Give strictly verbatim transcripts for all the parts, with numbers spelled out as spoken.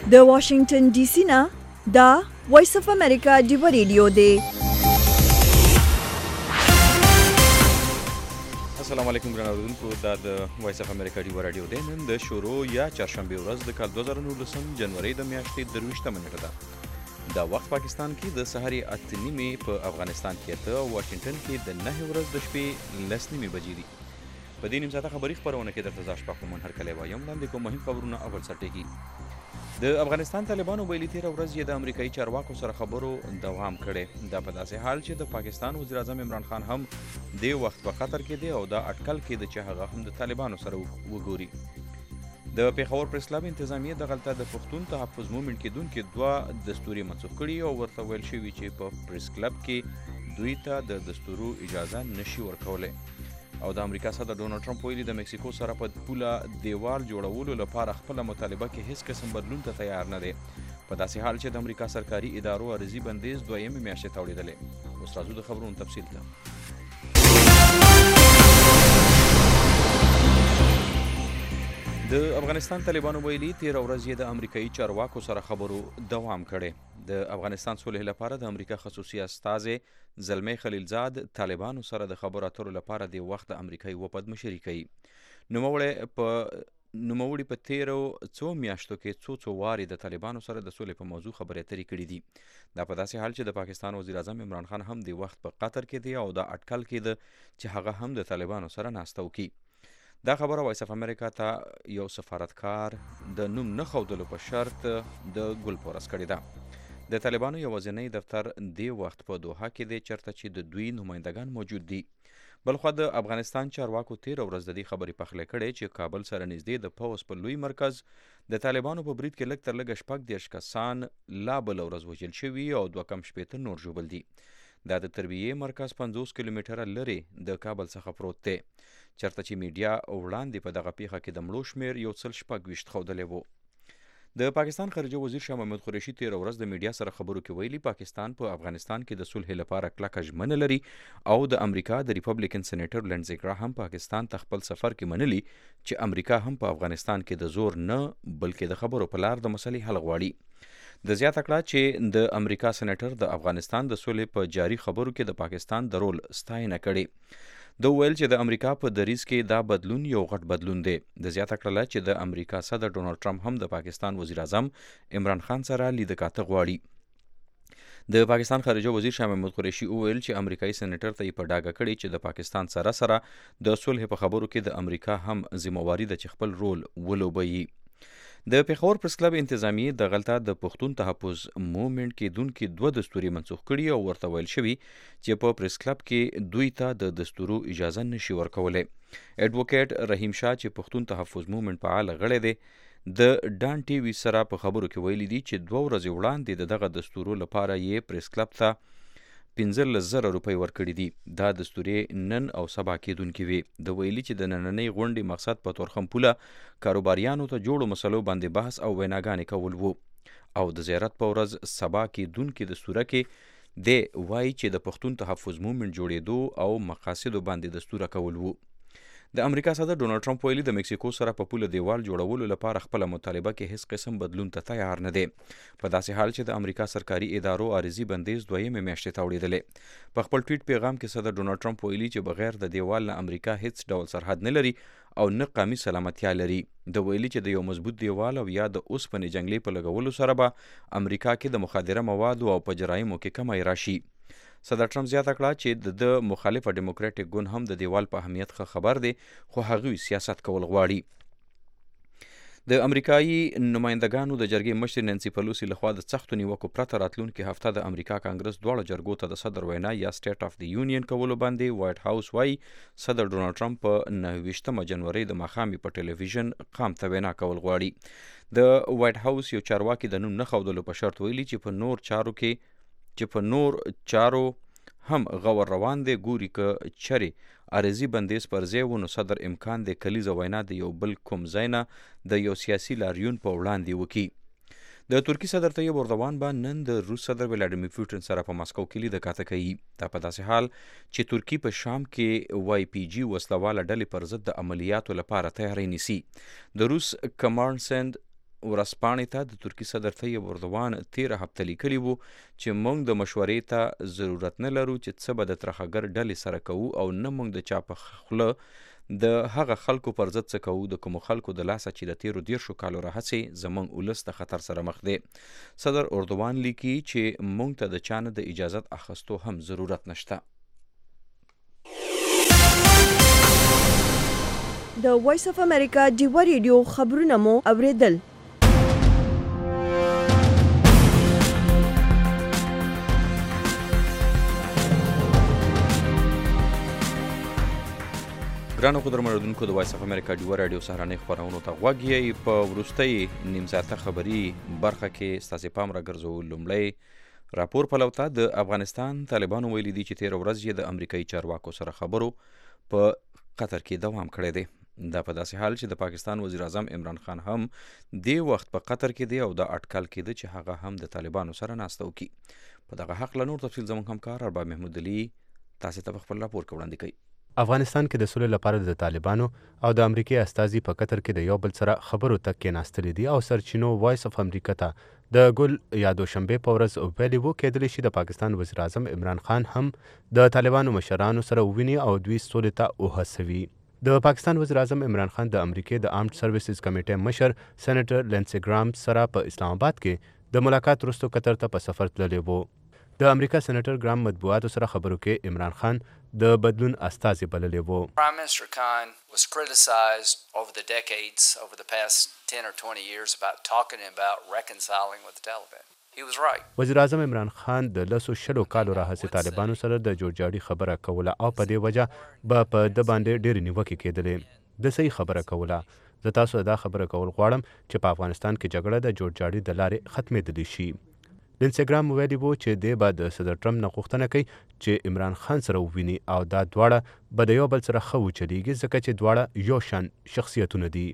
د واشنگټن ډي سي نه دا وایس اف امریکا ډیو ریډیو دی. السلام علیکم ګران اوریدونکو، دا د وایس اف امریکا ډیو رادیو دی. نن د شروع یا چهارشنبه ورځ د کال دوه زره نولسم جنوري د میاشتې درویشتمه نیټه ده. دا وخت پاکستان کې د سهاري اته نیمې، په افغانستان کې اته او واشنگټن کې د نهه ورځ د شپې لس نیمې بجې دي. په دې نیم ساعته خبري خپرونه کې درته زه اشفاق مومن هرکلی وایم. وړاندې کوم مهم خبرونه اول سرټېږي. د افغانستان طالبانو ویلي تېره ورځ یې د امریکایي چارواکو سره خبرو دوام کړی. دا په داسې حال چې د پاکستان وزیر اعظم عمران خان هم دې وخت په خطر کې دی او دا اټکل کېده چې هغه هم د طالبانو سره وګوري. د پیښور پریس کلب انتظامیه دغلته د پښتون تحفظ مومنټ کېدونکي دوه دستوري منسوخ کړي او ورته ویل شوي چې په پریس کلب کې دوی ته د دستورو اجازه نشي ورکولی. او د امریکا صدر ډونالډ ټرمپ ویلي د مکسیکو سره په پوله دیوال جوړولو لپاره خپله مطالبه کې هیڅ قسم بدلون ته تیار نه دی، په داسې حال چې د امریکا سرکاري ادارو عرضي بندیز دویمې میاشتې ته وړېدلی. اوس راځو د خبرونو تفصیل ته. د افغانستان طالبانو ویلي تېره ورځ یې د امریکایي چارواکو سره خبرو دوام کړی. د افغانستان صلح لپاره د امریکا خصوصي استازی زلمی خلیلزاد طالبانو سره د خبرو اترو لپاره د وخت د امریکایي وفد مشري کوي. نوموړی په نوموړي په تیرو څو میاشتو کې څو څو وارې د طالبانو سره د سولې په موضوع خبرې اترې کړي دي. دا په داسې حال چې د پاکستان وزیر اعظم عمران خان هم د وخت په قطر کې دی او دا اټکل کېده چې هغه هم د طالبانو سره ناسته وکړي. دا خبره وایس اف امریکا ته یو سفارتکار د نوم نه ښودلو په شرط د ګل پورس کړې ده. د طالبانو یوازینی دفتر دې وخت په دوحه کې دی چېرته چې د دوی نمایندګان موجود دي. بلخوا د افغانستان چارواکو تېره ورځ د دې خبرې پخلی کړې چې کابل سره نږدې د پوځ په لوی مرکز د طالبانو په برید کې لږ تر لږه شپږ دېرش کسان لا بله ورځ وژل شوي او دوه کم شپېته نور ژوبل دي. دا د تربیې مرکز پنځوس کیلومتره لرې د کابل څخه پروت دی، چېرته چې میډیا وړاندې په دغه پیښه کې د مړو شمېر یو سل شپږ ویشت ښودلی و. د پاکستان خارجه وزیر شاه محمود قریشي تېره ورځ د میډیا سره خبرو کې ویلي پاکستان په افغانستان کې د صلح لپاره کلکه ژمنه لري او د امریکا د ریپبلیکن سینیټر لینډزي ګراهام پاکستان ته خپل سفر کې منلي چې امریکا هم په افغانستان کې د زور نه بلکې د خبرو په لار د مسلې حل غواړي. د زیاته کړه چې د امریکا سینیټر د افغانستان د صلح په جاري خبرو کې د پاکستان د رول ستاینه کړې. د ویل چې د امریکا په دریځ کې دا بدلون یو غټ بدلون دی. د زیاته کړله چې د امریکا صدر ډونالډ ټرمپ هم د پاکستان وزیر اعظم عمران خان سره لیده کاته غواړي. د پاکستان خارجه وزیر شاه محمود قریشي وویل چې امریکایي سینیټر ته یې په ډاګه کړي چې د پاکستان سره سره د صلح په خبرو کې د امریکا هم ذمہواري ده چې خپل رول ولوبوي. د پیښور پریس کلب انتظامیې دغلته د پښتون تحفظ مومنټ کېدونکي دوه دستوري منسوخ کړي او ورته ویل شوي چې په پریس کلب کې دوی ته د دستورو اجازه نشي ورکولی. ایډوکیټ رحیم شاه چې پښتون تحفظ مومنټ فعاله غړی دی د ډان ټي وي سره په خبرو کې ویلي دي چې دوه ورځې وړاندې د دغه دستورو لپاره یې پریس کلب ته پنځلس زره روپۍ ورکړي دي. دا دستورې نن او سبا کېدونکي وي. د ویلي چې د نننۍ غونډې مقصد په تورخم پوله کاروباریانو ته جوړو مسلو باندې بحث او ویناګانې کول وو او د زیارت په ورځ سبا کېدونکي دستوره کې دی وایي چې د پښتون تحفظ مومنټ جوړېدو او مقاصدو باندې دستوره کول وو. د امریکا صدر ډونالډ ټرمپ ویلي د مکسیکو سره په پوله دیوال جوړولو لپاره خپله مطالبه کې هیڅ قسم بدلون ته تیار نه دی، په داسې حال چې د امریکا سرکاري ادارو عرضي بندیز دویمې میاشتې ته وړېدلی. په خپل ټویټ پیغام کې صدر ډونالډ ټرمپ ویلي چې بغیر د دیوال نه امریکا هیڅ ډول سرحد نه لري او نه قومي سلامتیا لري. د ویلي چې د یو مضبوط دیوال او یا د اوسپنې جنګلې په لګولو سره به امریکا کې د مخدره موادو او په جرایمو کې کمی راشي. صدر ټرمپ زیاته کړه چې د مخالفه ډیموکراټیک ګوند هم د دیوال په اهمیت ښه خبر دی خو هغوی سیاست کول غواړي. د امریکایي نمایندګانو د جرګې مشر نانسي پلوسي لخوا د سختو نیوکو پرته راتلونکي هفته د امریکا کانګرس دواړو جرګو ته د صدر وینا یا سټیټ اف د یونین کولو باندې وایټ هاوس وایي صدر ډونالډ ټرمپ په نهه ویشتمه جنوري د ماښامې په ټلویزیون قام ته وینا کول غواړي. د وایټ هاوس یو چارواکي د نوم نه ښودلو په شرط ویلي چې په نور چارو کې چې په نور چارو هم غور روان دی، ګوري که چرې عرضي بندیز پر ځای و نو صدر امکان دی کلیزه وینا د یو بل کوم ځای نه د یو سیاسي لاریون په وړاندې وکړي. د ترکي صدر طیب اردوان به نن د روس صدر ولادیمیر پوټین سره په ماسکو کې لیده کاته کوي. دا په داسې حال چې ترکي په شام کې وای پی جي وسلواله ډلې پر ضد د عملیاتو لپاره تیاری نیسي. د روس کمانډ سند ورځپاڼې ته د ترکي صدر طیب اردوان تیره هفته لیکلي وو چې موږ د مشورې ته ضرورت نه لرو چې څه به د ترهګر ډلې سره کوو او نه موږ د چا په خوله د هغه خلکو پر ضد څه کوو د کومو خلکو د لاسه چې د تیرو دیرشو کالو راهیسې زموږ ولس د خطر سره مخ دی. صدر اردوان لیکي چې موږ ته د چا نه د اجازت اخیستو هم ضرورت نشته. د وایس اف امریکا ډیوا ریډیو خبرونه مو اوریدل. ګرانو قدرمنونکو د وایس اف امریکا ډیوا راډیو سهارنۍ خپرونو ته غوږ یې. په وروستۍ نیم ساعته خبري برخه کې ستاسې پام راګرځو لومړی راپور پلو ته. د افغانستان طالبانو ویلي دي چې تېره ورځ یې د امریکایي چارواکو سره خبرو په قطر کې دوام کړی دی. دا په داسې حال چې د پاکستان وزیر اعظم عمران خان هم دې وخت په قطر کې دی او دا اټکل کېده چې هغه هم د طالبانو سره ناسته وکړي. په دغه حق له نور تفصیل زموږ همکار ارباب محمود علي تاسې ته په خپل راپور کې وړاندې کوي. افغانستان کې د سولې لپاره د طالبانو او د امریکای استازي په قطر کې د یو بل سره خبرو ته کېناستلي دي او سرچینو وایس اف امریکا ته د ګل یا دوشنبې په ورځ ویلي وو کېدلی شي د پاکستان وزیر اعظم عمران خان هم د طالبانو مشرانو سره وویني او دوی سولې ته وهڅوي. د پاکستان وزیر اعظم عمران خان د امریکای د آرمډ سروسز کمیټې مشر سېنیټر لینسي ګرام سره په اسلام آباد کې د ملاقات وروسته قطر ته په سفر تللی وو. د امریکا سېنیټر ګرام مطبوعاتو سره خبرو کې عمران خان د بدلون استازي بللی وو. Prime Minister Khan was criticized over the decades, over the past ten or twenty years about talking about reconciling with the Taliban. He was right. وزیر اعظم عمران خان د لسو شلو کالو راهیسې طالبانو سره د جوړجاړي خبره کوله او په دې وجه به په د باندې ډېرې نیوکې کېدلې. د صحیح خبره کوله. زه تاسو دا خبره کول غواړم چې په افغانستان کې جګړه د جوړجاړي د لارې ختمېدلی شي. لینسګرام ویلي وو چې دی به د صدر ټرمپ نه غوښتنه کوي چې عمران خان سره وویني او دا دواړه به د یو بل سره ښه وچلیږي ځکه چې دواړه یو شان شخصیتونه دي.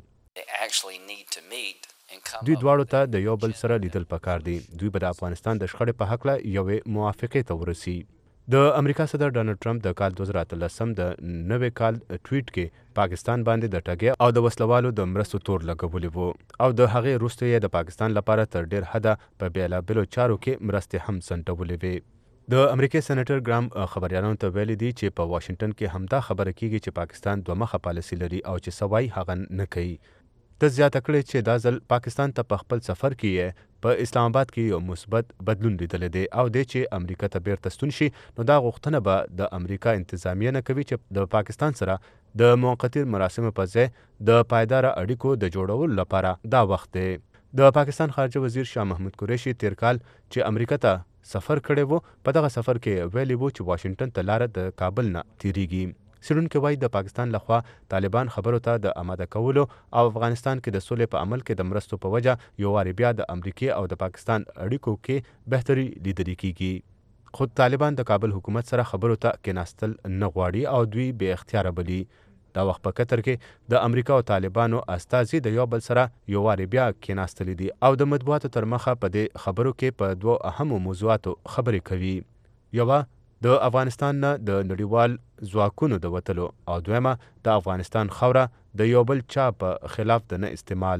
دوی دواړو ته د یو بل سره لیدل پکار دي. دوی به د افغانستان د شخړې په هکله یوې موافقې ته ورسي. د امریکا صدر ډانلډ ټرمپ د کال دوه زره اتلسم د نوي کال ټویټ کې پاکستان باندې د ټګۍ او د وسلوالو د مرستو تور لګولی وو او د هغې وروسته یې د پاکستان لپاره تر ډېر حده په بېلابېلو چارو کې مرستې هم ځنډولې وې. د امریکای سېنیټر ګرام خبریالانو ته ویلي دي چې په واشنګټن کې همدا خبره کیږي چې پاکستان دوه مخه پالیسي لري او چې څه وایي هغه نه کوي. د زیاته کړې چې دا ځل پاکستان ته په خپل سفر کې یې په اسلام آباد کې یو مثبت بدلون لیدلی دی او دی چې امریکا ته بیرته ستون شي نو دا غوښتنه به د امریکا انتظامیه نه کوي چې د پاکستان سره د موقتي مراسمو په ځای د پایداره اړیکو د جوړولو لپاره دا وخت دی. د پاکستان خارجه وزیر شاه محمود قریشي تیر کال چې امریکا ته سفر کړی وو په دغه سفر کې ویلي وو چې واشنګټن ته لاره د کابل نه تیریږي. څېړونکي وایي د پاکستان لخوا طالبان خبرو ته د آماده کولو او افغانستان کې د سولې په عمل کې د مرستو په وجه یو وارې بیا د امریکې او د پاکستان اړیکو کې بهتري لیدل کیږي. خو طالبان د کابل حکومت سره خبرو ته کېناستل نه غواړي او دوی بې اختیاره بلي. دا وخت په قطر کې د امریکا او طالبانو استازي د یو بل سره یو وارې بیا کېناستلي دي او د مطبوعاتو تر مخه په دې خبرو کې په دوو اهمو موضوعاتو خبرې کوي. یوه د افغانستان نه د نړیوال ځواکونو د وتلو او دویمه د افغانستان خاوره د یو بل چا په خلاف د نه استعمال.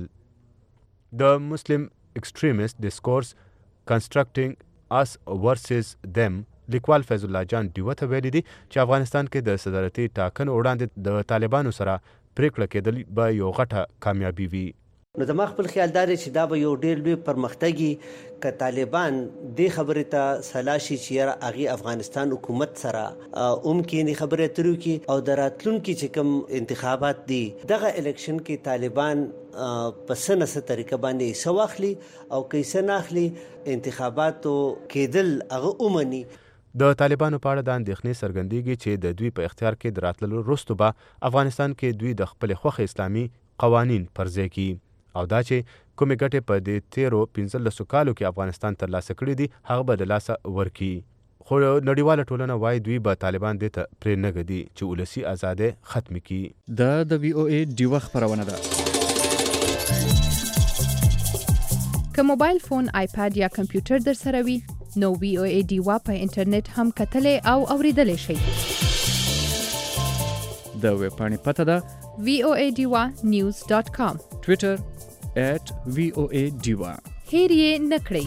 د مسلم ایکسټریمیست ډسکورس کنسټرکټینګ اس ورسز دم لیکوال فیض الله جان ډیوه ته ویلي دي چې افغانستان کې د صدارتي ټاکنو وړاندې د طالبانو سره پریکړه کېدل به یو غټه کامیابي وي. نو زما خپل خیال دا دی چې دا به یو ډېر لوی پرمختګ وي که طالبان دې خبرې ته سلا شي چې یاره هغې افغانستان حکومت سره هم کښېني خبرې اترې وکړي او د راتلونکي چې کوم انتخابات دي دغه الیکشن کې طالبان په څه نه څه طریقه باندې حصه واخلي او که حصه نه اخلي انتخاباتو کېدل هغه ومني. د طالبانو په اړه د اندېښنې څرګندېږي چې د دوی په اختیار کې د راتللو وروسته به افغانستان کې دوی د خپلې خوښې اسلامي قوانین پر ځای کړي او دا چې کومې ګټې په دې تیرو پنځلسو کالو کې افغانستان ترلاسه کړي دي هغه به د لاسه ورکړي. خو نړیواله ټولنه وایي دوی به طالبان دې ته پرې نه ږدي چې ولسي ازادۍ ختمې کړي. دا د وی او ای ډیوه خپرونه ده. که موبایل فون، آیپاد یا کمپیوټر در سره وي نو وی او ای ډیوه په انټرنیټ هم کتلی او اوریدلی شئ. د ویبپاڼې پته ده وی او ای ډیوه نیوز ډاټ کام. ټویټر، ایٹ وی او اے ډیوا. هیر یې نکړئ.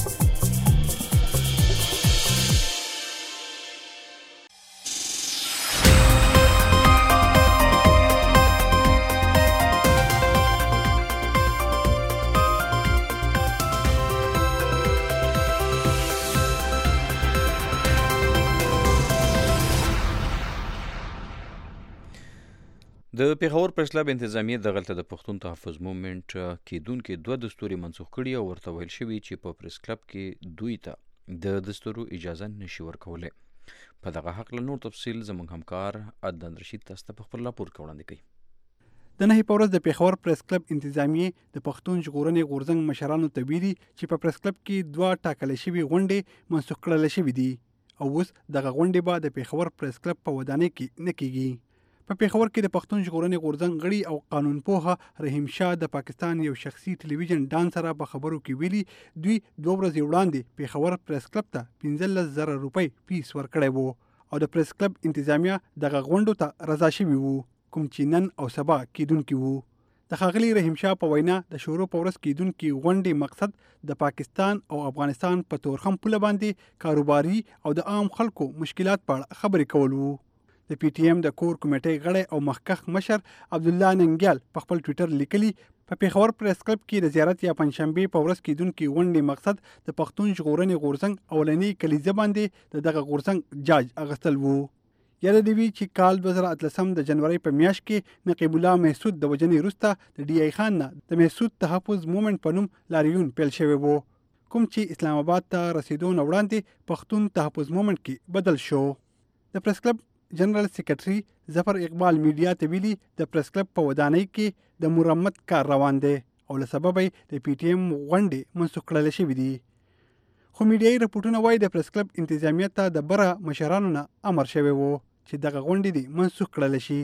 د پیښور پریس کلب انتظامیه دغلته د پښتون تحفظ موومنټ کېدونکي دوه دستوري منسوخ کړي او ورته ویل شوي چې په پریس کلب کې دوی ته د دستورو اجازه نشي ورکولی. په دغه حقله نور تفصیل زموږ همکار عدنان رشید تاسو ته په خپل راپور کې وړاندې کوي. د نهي په ورځ د پیښور پریس کلب انتظامیه د پښتون ژغورنې غورځنګ مشرانو ته ویلي چې په پریس کلب کې دوه ټاکل شوي غونډې منسوخ کړل شوي دي او اوس دغه غونډې به د پیښور پریس کلب په ودانۍ کې نه کیږي. په پیښور کې د پښتون ژغورنې غورځنګ غړي او قانون پوهه رحیم شاه د پاکستان یو شخصي ټلویزیون ډان سره په خبرو کې ویلي دوی دوه ورځې وړاندې پیښور پریس کلب ته پنځلس زره روپۍ فیس ورکړی وو او د پریس کلب انتظامیه دغه غونډو ته رضا شوي وو کوم چې نن او سبا کیدونکي وو. د ښاغلي رحیم شاه په وینا د شروع په ورځ کیدونکي غونډې مقصد د پاکستان او افغانستان په تورخم پوله باندې کاروباري او د عام خلکو مشکلات په اړه خبرې کول وو. د پی ټی ایم د کور کمیټې غړی او مخکښ مشر عبدالله ننګیال په خپل ټویټر لیکلي په پیښور پریس کلب کې د زیارت یا پنځشنبې په ورځ کیدونکي غونډې مقصد د پښتون ژغورنې غورځنګ اولنی کلیزه باندې د دغه غورځنګ جاج اغستل وو. یاد دی وی چې کال دوه زره اتلسم د جنوري په میاشت کې نقیب الله محسود د وجنې وروسته د ډي ای خان نه د محسود تحفظ موومنټ په نوم لاریون پیل شوی وو کوم چې اسلام آباد ته رسیدو نه وړاندې پښتون تحفظ موومنټ کې بدل شو. د پریس کلب جنرال سیکرټري ظفر اقبال میډیا ته ویلي د پریس کلب په ودانۍ کې د مرمت کار روان دی او له سببه د پی ټی ایم غونډې منسوخ کړل شوې دي. خو میډیایي رپورټونه وایي د پریس کلب انتظامیه ته د بره مشرانو نه امر شوی وو چې دغه غونډې دې منسوخ کړل شي.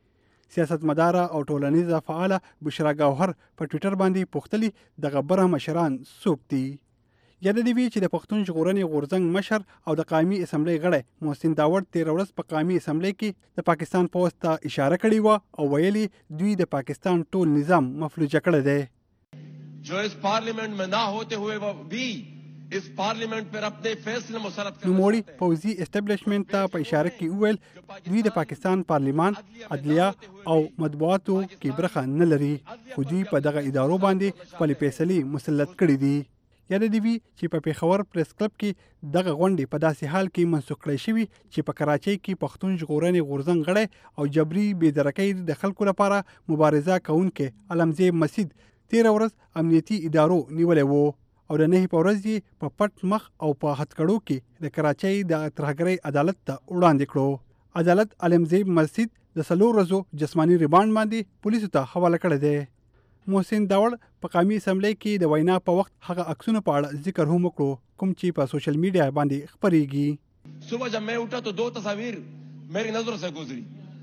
سیاستمداره او ټولنیزه فعاله بشرا ګوهر په ټویټر باندې پوښتلي دغه بره مشران څوک دي. یاد دی وی چې د پښتون ژغورنې غورځنګ مشر او د قومي اسمبلی غړی محسن داوړ تیر ورځ په قومي اسمبلی کې د پاکستان پوسټ ته اشاره کړې و او ویلي دوی د پاکستان ټول نظام مفلوج کړی دی. جو اس پارلیمنٹ میں نہ ہوتے ہوئے وہ بھی اس پارلیمنٹ پر اپنے فیصلے مسرت کر نوموړي پوځي اسټابلیشمنت ته په اشاره کې وویل دوی د پاکستان پارلیمان عدلیه او مطبوعاتو کې برخه نه لري خو دوی په دغه ادارو باندې خپل فیصلې مسلط کړي دي. یاد دی وی چې په پیښور پریس کلب کې دغه غونډې په داسې حال کې منسوخ کړی شوي چې په کراچۍ کې پښتون ژغورنې غورځنګ غړی او جبري بېدرکۍ د خلکو لپاره مبارزه کوونکی علمزیب مسید تیره ورځ امنیتي ادارو نیولی وو او د نهي په ورځ یې په پټ مخ او په هتکړو کې د کراچۍ د ترهګرۍ عدالت ته وړاندې کړو. عدالت علمزیب مسید د څلور ورځو جسماني ریمانډ باندې پولیسو ته حواله کړی دی. محسن داوړ په قومي اسمبلی کې د وینا په وخت هغه عکسونو په اړه ذکر هم وکړو کوم چې په سوشل میډیا باندې خپرېږي. صبح جب میں اٹھا تو دو تصاویر میری نظروں سے گزری.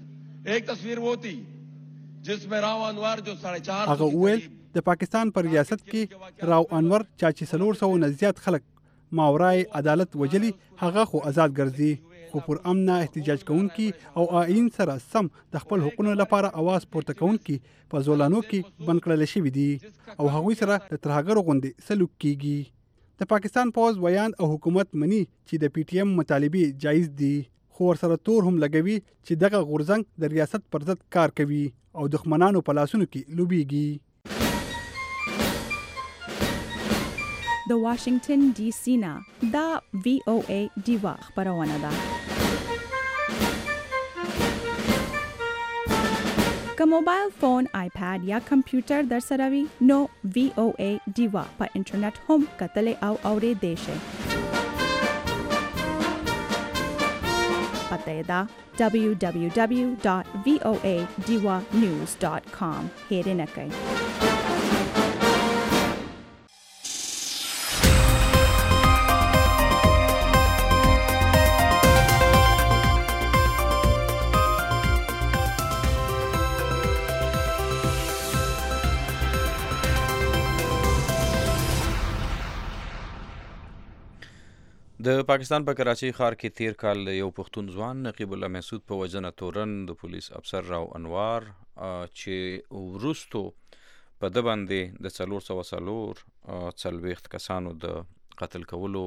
ایک تصویر وہ تھی جس میں راو انور جو ساڑھے چار هغه وویل د پاکستان پر ریاست کې راو انور چا چې څلور سوه نه زیات خلک ماورای عدالت وجلي هغه خو آزاد ګرځي خو پر امن احتجاج کوونکي او آئین سره سم د خپل حقوقو لپاره आवाज پورته کوونکي په زولانو کې بند کړل شوي دي او هغوی سره د ترهګرو غوندې سلوک کیږي. د پاکستان پوز ویان او حکومت مني چې د پی ټی ایم مطالبې جایز دي خو ورسره تور هم لګوي چې دغه غورځنګ د ریاست پر ضد کار کوي او دښمنانو په لاسونو کې لوبیږي. د واشنگټن ډي سي نه دا وی او اے ډیوا خبرونه ده. که موبایل فون، آیپاد یا کمپیوټر در سره وي نو وی او اے ډیوا په انټرنیټ هم کتلی او اوریدلی شئ. پته یې ده دبلیو دبلیو دبلیو ډاټ وی او اے ډیوا نیوز ډاټ کام. هیرې نه کوئ. د پاکستان په کراچۍ ښار کې تیر کال یو پښتون ځوان نقیب الله محسود په وژنه تورن د پولیس افسر راو انوار چې وروستو په ده باندې د څلور سوه څلور څلوېښت کسانو د قتل کولو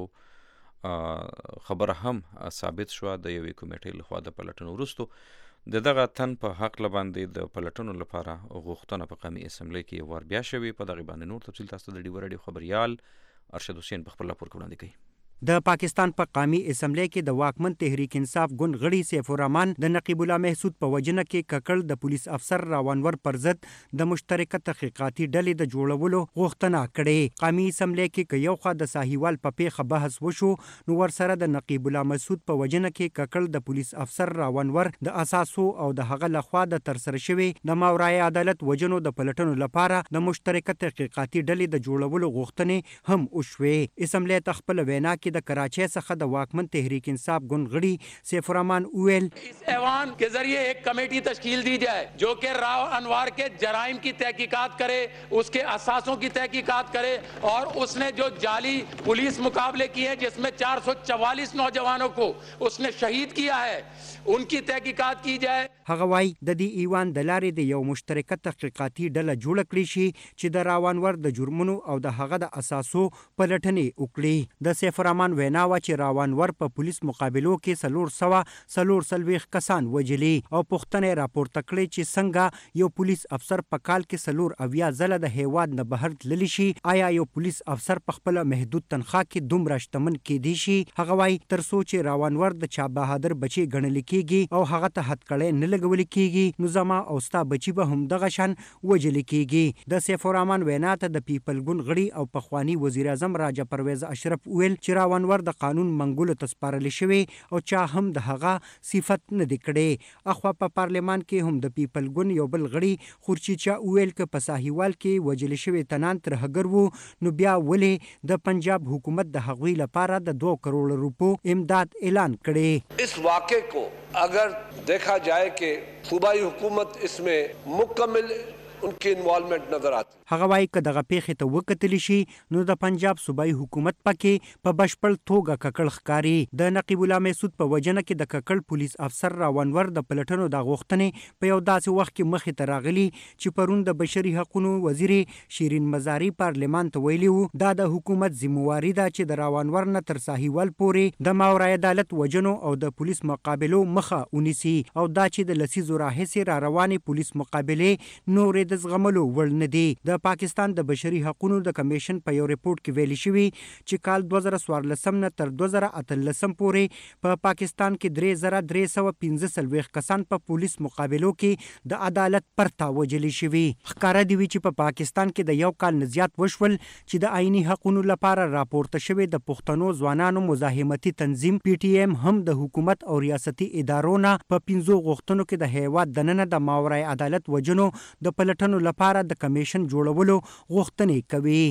خبره هم ثابت شوه د یوې کمیټې لخوا د پلټنو وروستو. د دغه تن په حق باندې د پلټنو لپاره غوښتنه په قومي اسمبلی کې ور بیا شوې. په دغه باندې نور تفصیل تاسو ته د ډیوه راډیو خبریال ارشد حسین په خپل راپور کې وړاندې کوي. د پاکستان په پا قومي اسمبلی کې د واکمن تحریک انصاف ګوند غړي سیف الرحمن د نقیب الله محسود په وجنه کې ککړ د پولیس افسر راونور پر ضد د مشترکه تحقیقاتي ډلې د جوړولو غوښتنه کړې. قومي اسمبلی کې یو خوا د ساهیوال په پیښه بحث وشو، نو ورسره د نقیب الله محسود په وجنه کې ککړ د پولیس افسر راونور د اساسو او د هغه لخوا د ترسره شوی د ماورای عدالت وجنو د پلټنو لپاره د مشترکه تحقیقاتي ډلې د جوړولو غوښتنې هم وشوې. اسمبلی ته خپل وینا کې د کراچۍ څخه د واکمن تحریک انصاف ګوند غړي سیف الرحمن ویل اس ایوان کے ذریعے ایک کمیٹی تشکیل دی جائے جو کہ راو انوار کے جرائم کی تحقیقات کرے، اس کے اساسوں کی تحقیقات کرے، اور اس نے جو جعلی پولیس مقابلے کیے ہیں جس میں چار سو چوالیس نوجوانوں کو اس نے شہید کیا ہے، ان کی تحقیقات کی جائے. هغه وای د دې ایوان د لارې د یو مشترکه تحقیقاتي ډله جوړ کړی شي چې د راونور د جرمونو او د هغه د اساسو پلټنې وکړي. د سیف الرحمن وینا و چې راونور په پولیس مقابلو کې سلور سوه سلور سلويخ کسان وجلي او پوښتنه راپورته کړې چې څنګه یو پولیس افسر په کال کې سلور اویا ځله د هیواد نه بهر تللی شي. آیا یو پولیس افسر په خپل محدود تنخواه کې دومره شتمن کېدی شي؟ هغه وای تر څو چې راونور د چا بهادر بچي ګڼل کېږي او هغه ته هتکړې نه لګول کېږي، نو زما او ستا بچي به هم دغه شان وجل کېږي. د سیف الرحمن وینا ته د پیپل ګوند غړي او پخوانی وزیر اعظم راجا پرویز اشرف ویل چې راونور د قانون منګولو ته سپارل شوی او چا هم د هغه صفت نه دی کړی. اخوا په پارلمان کې هم د پیپل ګوند یو بل غړي خورچیچا ویل ک په ساهیوال کې وجل شوی تنان تر هګر وو، نو بیا ولې د پنجاب حکومت د هغوی لپاره د دو کروڑ روپو امداد اعلان کړي. اس واقعے کو اگر دیکھا جائے کہ صوبائی حکومت اس میں مکمل ان کی انوالومنٹ نظر آتی. هغه وایي که دغه پیښې ته وکتلی شي نو د پنجاب صوبایي حکومت پکې په بشپړ توګه ککړ ښکاري. د نقیب الله محسود په وجنه کې د ککړ پولیس افسر راونور د پلټنو د غوښتنې په یو داسې وخت کې مخې ته راغلي چې پرون د بشري حقوقو وزیر شیرین مزاری پارلمان ته ویلي وو دا د حکومت ذمہواری ده چې د راونور نه تر ساهیوال پورې د ماورای عدالت وجنو او د پولیس مقابلو مخه ونیسي، او دا چې د لسیزو راهیسې را روانې پولیس مقابلې نورې د زغملو وړ نه دي. د پاکستان د بشري حقوقو د کمیشن په یو ریپورت کې ویلي شوی چې کال دوه زره څوارلسم نه تر دوه زره اتلسم پورې په پاکستان کې درې زره درې سوه پنځه څلوېښت کسان په پولیس مقابلو کې د عدالت پرته وجلي شوي. ښکاره دی وي چې په پاکستان کې د یو کال نه زیات وشول چې د آئینی حقوقو لپاره راپورته شوی د پښتنو ځوانانو مزاحمتي تنظیم پی ټی ایم هم د حکومت او ریاستي ادارو نه په پنځو غوښتنو کې د هیواد دننه د ماورای عدالت وجنو د پلټنو لپاره د کمیشن جوړولو غوښتنې کوي.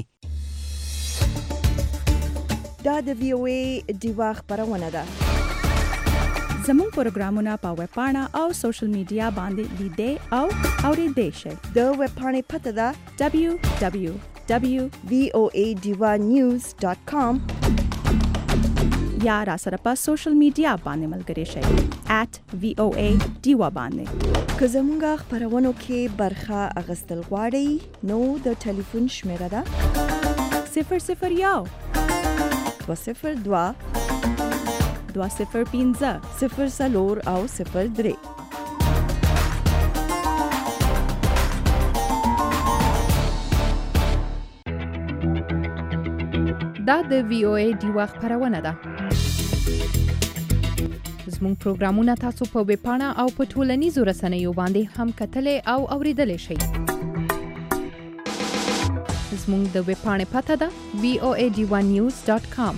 دا د وی او ای ډیوا خبرونه ده. زموږ پروګرامونه په ویب پاڼه او سوشل میډیا باندې لیدئ او اورېدئ شئ. د ویب پاڼې پته ده دبلیو دبلیو دبلیو ډاٹ وی او ای ډیوا نیوز ډاٹ کام یا را سره په سوشل میډیا باندې ملګری شئ ایٹ وی او ای ډیوا باندې. که زموږ خبرونو کې برخه اخیستل غواړئ نو د ټلیفون شمیره ده صفر صفر یو دوه صفر دوه دوه صفر پنځه صفر څلور او صفر درې. دا د وی او ای ډیوا خبرونه ده. زموږ پروګرامونه تاسو په ویب پاڼه او په ټولنیزو رسنیو باندې هم کتلای او اوریدلای شئ. زموږ د ویب پاڼې پته ده وی او ای ډیوا نیوز ډاٹ کام.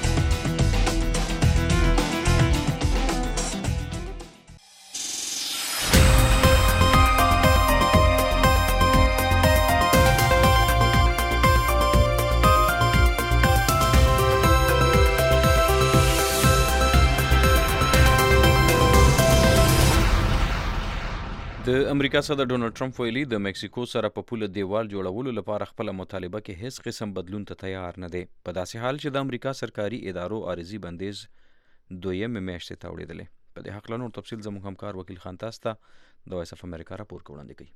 د امریکا صدر ډونالد ټرمپ ویلي د مکسیکو سره په پوله دیوال جوړولو لپاره خپل مطالبه کې هیڅ قسم بدلون ته تیار نه دی، په داسې حال چې د امریکا سرکاري ادارو عارضي بندیز دویمه میاشتې ته وړېدلې. په دې هکله نور تفصیل زموږ همکار وکیل خان تاسو ته د وایس اف امریکا راپور وړاندې کوي.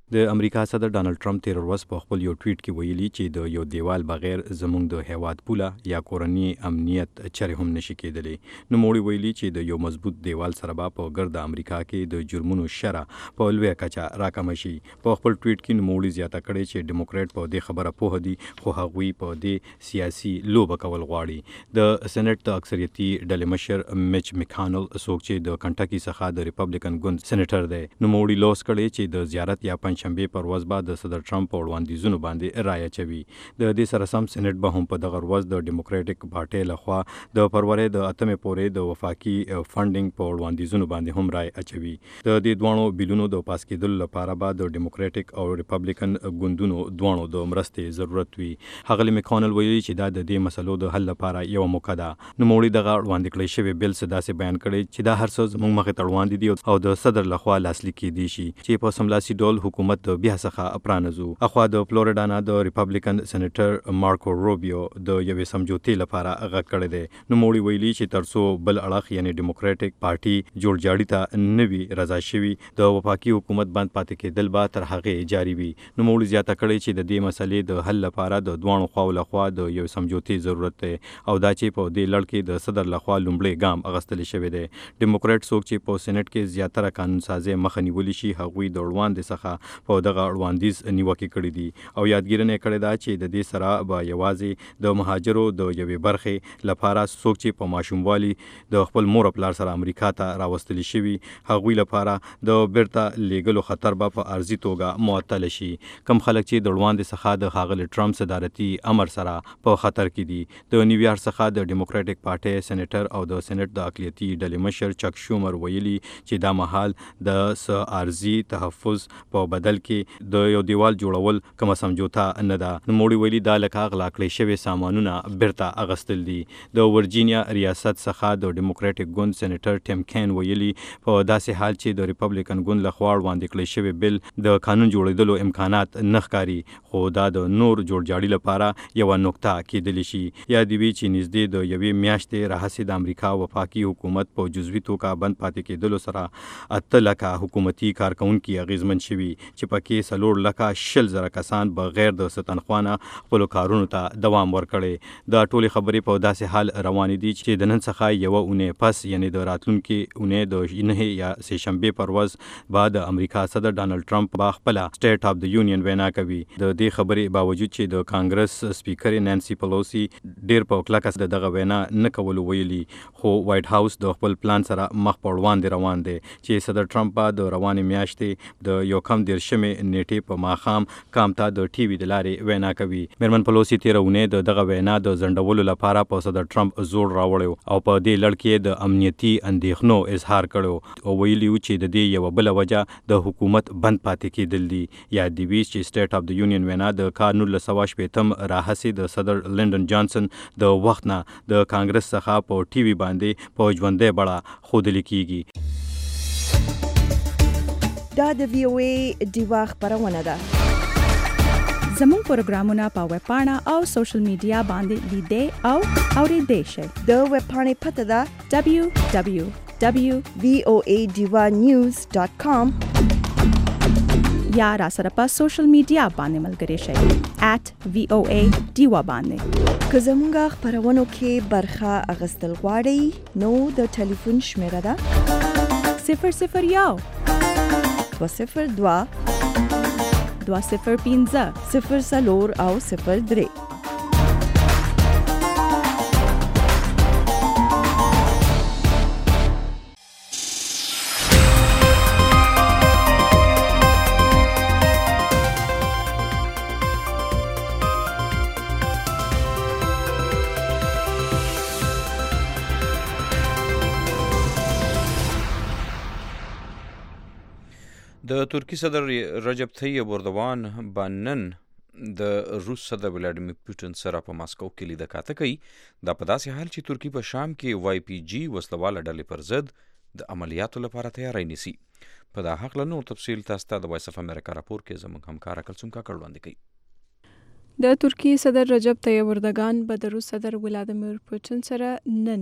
د امریکا صدر ډانلډ ټرمپ تیر ورځ په خپل یو ټویټ کې ویلي چې د یو دیوال بغیر زموږ د هیواد پوله یا کورنی امنیت چره هم نشي کېدلی. نو موړي ویلي چې د یو مضبوط دیوال سره به په ګرد امریکا کې د جرمونو شره په لویه کچه راکمه شي. په خپل ټویټ کې نو موړي زیاته کړې چې ډیموکرات په دې خبره پوه دي خو هغوی په دې سیاسي لوبه کول غواړي. د سېنات د اکثریتي ډلې مشر میچ میکانل څوک چې د کنټکی څخه د ریپبلیکن ګوند سېنیټر دی نو موړي لوس کړی چې د زیارت یا شنبه پر ورځ بعد د صدر ټرمپ په وړاندیزونو باندې رایه چوي. د دې سره سم سېنات به هم په دغه ورځ د ډیموکراټک پارټي لخوا د فروری د اتمې پورې د وفاقي فنډینګ په وړاندیزونو باندې هم رایه اچوي. د دې دوانو بیلونو د پاس کېدلو لپاره به د ډیموکراټک او ریپبلیکن ګوندونو دوانو د مرستې ضرورت وي. هغه میکانل ویلي چې دا د دې مسلو د حل لپاره یو موقع ده. نو موړي دغه وړاندې کړی شوی بل څه داسې بیان کړی چې دا هر څه زموږ مخې ته وړاندې دي او د صدر لخوا لاسلیک کېدی شي چې په سملاسي ډول حکومت د بیا څخه پرانځو. اخوا د فلوریډا نه د ریپبلیکن سېنیټر مارکو روبیو د یوې سمجوتې لپاره غږ کړی دی. نو موړي ویلي چې ترڅو بل اړخ یعنی ډیموکراټک پارټي جوړ جاړي ته نوي رضا شوي د وفاقي حکومت باندې پاتې کېدل به تر هغې جاري وي. نو موړي زیاته کړی چې د دې مسلې د حل لپاره د دوانو خواو لخوا د یو سمجوتې ضرورت دی او دا چې په دې لړ کې د صدر لخوا لومړی ګام اخیستل شوی دی. ډیموکراټ څوک چې په سېنات کې زیاتره قانون سازي مخه نیولی شي هغوی د وړاندې څخه په دغه وړاندیز نیوکه کړی دي او یادګیرنه کړې ده چې د دې سره به یوازې د مهاجرو د یوې برخې لپاره څوک چې په ماشوموالي د خپل مور پلار سره امریکا ته راوستل شوي هغوی لپاره د بیرته لیږلو خطر به په ارزي توګه معطل شي. کم خلک چې د وړاندې څخه د ښاغلي ټرمپ صدارتي امر سره په خطر کې دي. د نیویارک څخه د ډیموکراټک پارټي سېنیټر او د سېنات د اقلیتي ډلې مشر چک شومر ویلي چې دا مهال د س ارزي تحفظ په بدل کې د یو دیوال جوړول کومه سمجوتا نه ده. نو موړي ویلي دا لکه غلا کړی شوی سامانونه بیرته اغستل دي. د ورجینیا ریاست څخه د ډیموکراټک ګوند سېنیټر ټیم کین ویلي په داسې حال چې د ریپبلیکن ګوند لخوا وړاندې کړی شوی بل د قانون جوړېدلو امکانات نه ښکاري خو دا د نور جوړ جاړي لپاره یو نقطه کېدلی شي. یا دی وی چې نږدې د یوې میاشتې راهیسې د امریکا وفاقي حکومت په جزوي توګه بند پاتې کېدلو سره اته لکه حکومتي کارکونکي اغیزمن شوي چې پکې څلور لکه شل زره کسان بغیر د ستنخوانه خپلو کارونو ته دوام ورکړی. دا ټولې خبرې په داسې حال روانې دي چې د نن څخه یوه اونۍ پس یعنی د راتلونکي اونۍ د نهې یا سې شنبې پر ورځ به د امریکا صدر ډانلډ ټرمپ به خپله سټیټ اف د یونین وینا کوي. د دې خبرې باوجود چې د کانګرس سپیکر نانسي پلوسی ډیر په کلکه د دغه وینا نه کولو ویلي خو وایټ هاوس د خپل پلان سره مخ په وړاندې روان دی چې صدر ټرمپ به د روانې میاشتې د یو کم دېرشمې نیټې په ماښام کام ته د ټي وي د لارې وینا کوي. میرمن پلوسی تېره اونۍ د دغه وینا د ځنډولو لپاره په صدر ټرمپ زور راوړی او په دې لړ کې د امنیتي اندېښنو اظهار کړی او ویلي و چې د دې یوه بله وجه د حکومت بند پاتې کېدل دي. یاد دې وي چې سټیټ اف د یونین وینا د کال نولس سوه شپېتم راهیسې د صدر لنډن جانسن د وخت نه د کانګرس څخه په ټي وي باندې په ژوندۍ بڼه ښودل کېږي. دا د وی او ای ډیوا خبرونه ده. زموږ پروګرامونه په ویب پاڼه او سوشل میډیا باندې لیدې او اورېدې شئ. د ویب پاڼې پته ده دبلیو دبلیو دبلیو وی او ای ډیوا نیوز ډاټ کام یا را سره په سوشل میډیا باندې ملګري شئ ایٹ وی او ای ډیوا باندې. که زموږ خبرونو کې برخه اخیستل غواړئ نو د ټلیفون شمیره ده صفر صفر یو دوه صفر دوه دوه صفر پنځه صفر څلور او صفر درې. د ترکی صدر رجب طیب اردوان به نن د روس صدر ولادیمیر پوتین سره په ماسکو کې لیده کاته کوي. دا په داسې حال چې ترکی په شام کې وای پی جی وسلواله ډلې پر ضد د عملیاتو لپاره تیاری نیسي. په دا حق له نور تفصیل تاسو ته د وایس اف امریکا راپور کې زموږ همکار کلثوم کاکړ وړاندې کوي. د ترکی صدر رجب طیب اردوغان به د روس صدر ولادیمیر پوتین سره نن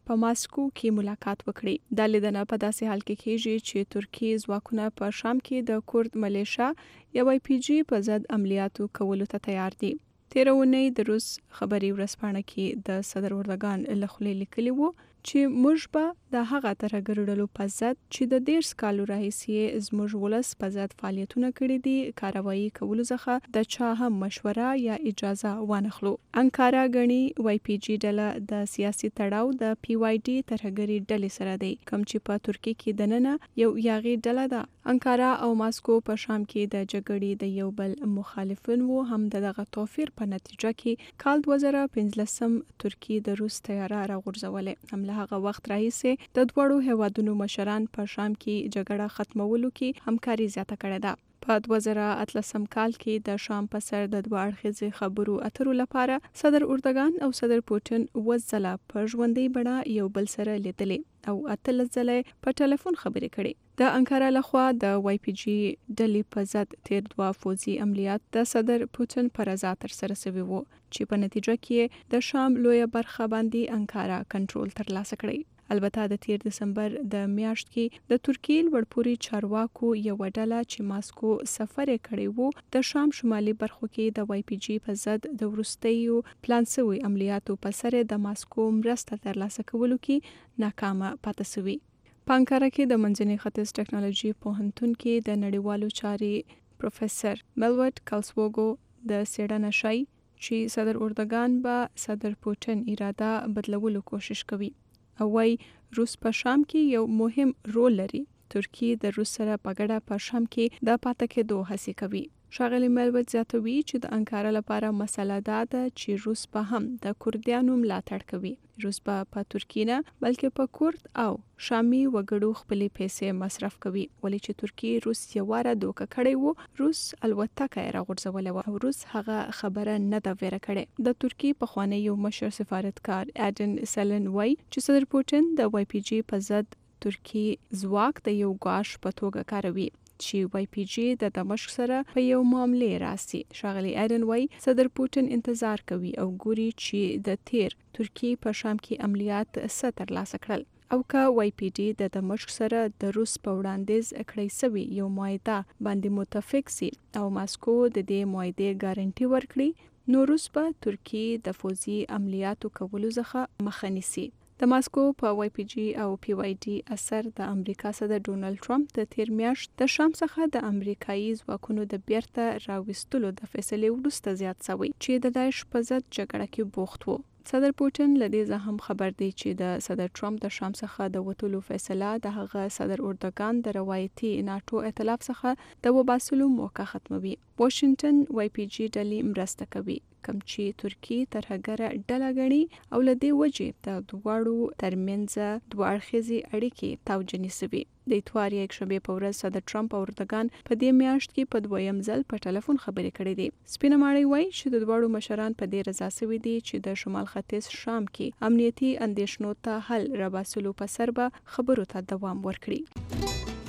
په ماسکو کې ملاقات وکړي. دا لیدنه په داسې حال کې کېږي چې ترکیه ځواکونه په شام کې د کورد ملیشا یا وای پی جی په ضد عملیاتو کولو ته تیار دي. تېره اونۍ د روس خبري ورځپاڼه کې د صدر اردوغان له خولې لیکلي وو چې موږ به د هغه ترهګرو ډلو په ضد چې د دېرش کالو راهیسې زموږ ولس په ضد فعالیتونه کړي دي کاروایي کولو څخه د چا هم مشوره یا اجازه وانخلو. انکارا غني وای پی جی ډله د سیاسي تړاو د پی وای ډي ترهګري ډلې سره دی کوم چې په ترکیه کې دننه یو یاغي ډله ده. انکارا او ماسکو په شام کې د جګړې د یو بل مخالفین وو هم دغه توفیر په نتیجه کې کال دوه زره پنځلسم ترکیه د روس طیاره راغورځولې. هم له هغه وخت راهیسې د دوړو هیوادونو مشران په شام کې جګړه ختمولو کې همکاري زیاته کړې ده. په دوه زره اتلسم کال کې د شام په سر د دوه اړخیزې خبرو اترو لپاره صدر اردوغان او صدر پوتین وځله په ژوندۍ بڼه یو بل سره لیدلې او اتلس ځله په ټلیفون خبرې کړې. د انکارا لخوا د وای پی جی ډلې په ضد تیر دوه فوزي عملیات د صدر پوتین پر رضا ترسره شوي وو چې په نتیجه کې د شام لویه برخه باندې انکارا کنټرول ترلاسه کړی. البته د تیر دسمبر د میاشت کې د ترکیې لوړپوړي چارواکو یو ډله چې ماسکو سفر یې کړی وو د شام شمالي برخو کې د وای پی جی په ضد د وروستیو پلان شوي عملیاتو په سر د ماسکو مرسته ترلاسه کولو کې ناکامه پاتې شوې. په انکارا کې د منځني ختیځ ټکنالوژي پوهنتون کې د نړیوالو چارې پروفیسور ملوټ کالسوګو د څېړنه شای چې صدر اردوغان به صدر پوتین اراده بدلولو کوشش کوي او وايي روس په شام کې یو مهم رول لري. ترکیه د روس سره په ګډه په شام کې د پاتې کېدو هڅې کوي. ښاغلي ملوټ زیاتوي چې د انکارا لپاره مسله دا ده چې روس به هم د کردیانو ملاتړ کوي. روس به په ترکیه نه بلکې په کورد او شامي وګړو خپلې پیسې مصرف کوي ولې چې ترکیه روس یو واره دوکه کړی وو. روس الوتکه یې راغورځولې وه او روس هغه خبره نه ده ویره کړې. د ترکیه پخوانی یو مشر سفارتکار ایډن سلن وایي چې صدر پوتین د وای پی جی په ضد ترکیه ځواک د یو ګواښ په توګه کاروي چې وای پی جی د دمشق سره په یو معاملې راسي. ښاغلي ایډن وایي صدر پوتین انتظار کوي او ګوري چې د تیر ترکیه په شام کې عملیات څه ترلاسه کړل او که وای پی ډي د دمشق سره د روس په وړاندیز کړی سوي یو معاهده باندې متفق سي او ماسکو د دې معاهدې ګارانټي ورکړي نو روس په ترکیه د فوزي عملیاتو کولو څخه مخه نیسي. د ماسکو په وای پی جی او پی وای ډي اثر د امریکا صدر ډونالد ټرمپ د تیر میاشت د شام څخه د امریکایي ځواکونو د بیرته راوستلو د فیصلې وروسته زیات شوی چې د داعش په ضد جګړه کې بوخت وو. صدر پوتین لدې زه هم خبر دی چې د صدر ټرمپ د شام څخه د وټولو فیصله د هغه صدر اردوغان د روایتي ناتو ائتلاف څخه د وباسلو موقع ختموي. واشنگټن وای پی جی ډلې مرسته کوي کوم چې ترکیه ترهګره ډله غني او لدې وجې د دواړو ترمنځ دوه اړخیزې اړیکې توجنې سوي. د اتوار یک شنبه په ورځ صدر ټرمپ او اردوغان په دې میاشت کې په دویم ځل په ټلیفون خبرې کړې دي. سپینه ماڼۍ وایي چې د دواړو مشران په دې رضا سوي دي چې د شمال ختیځ شام کې امنیتي اندیشنو ته حل راباسلو په سر به خبرو ته دوام ورکړي.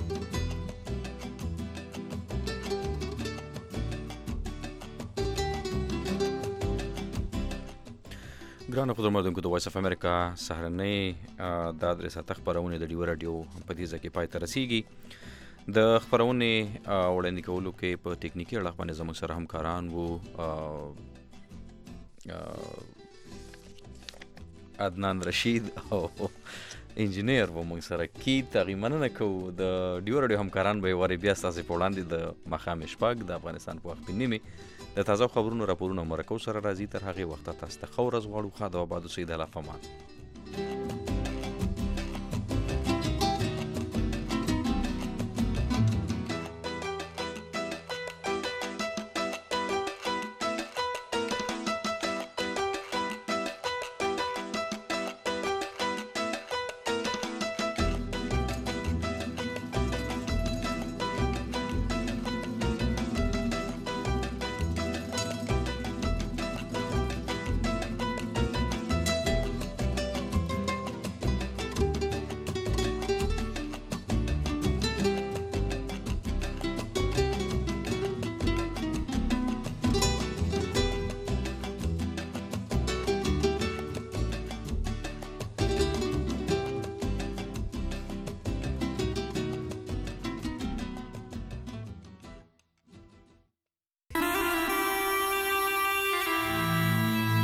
ګرانو خبرمندونکو د وایس اف امریکا سهارنۍ د ادرس ته خبرونه د ډیو رادیو په دې ځکه پای ته رسیږي. د خبرونه وړاندې کولو کې په ټکنیکی اړه باندې زموږ سره همکاران وو عدنان رشید او انجینیر و موږ سره کی تقریبا نه کو د ډیو رادیو همکاران به وری بیا تاسو په وړاندې د مخام شپږ د افغانستان په وخت نیمه د تازه خبرونو راپورونو مرکو سره راځي. تر هغه وخت تاسو ته خو ورځ غواړو. خا د آباد سید الله فمان.